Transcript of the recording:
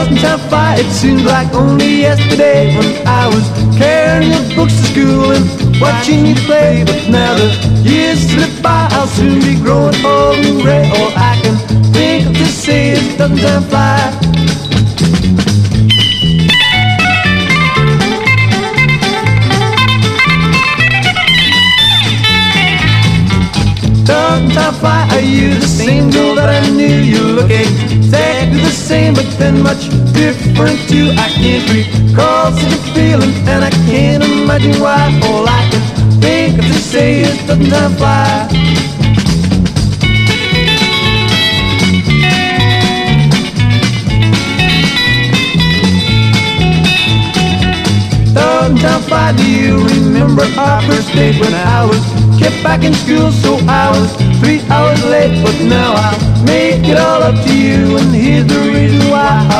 Doesn't time fly? It seems like only yesterday when I was carrying your books to school and watching you play. But now the years slip by, I'll soon be growing old and gray. All I can think of to say is doesn't time fly? Doesn't time fly? Are you the same girl that I knew? You're looking exactly the same, but then much different too. I can't recall such a feeling, and I can't imagine why. All I can think of to say is doesn't time fly? Doesn't time fly? Do you remember our first date when I was kept back in school, so I was 3 hours late? But now I'll make it all up to you, and here's the reason why.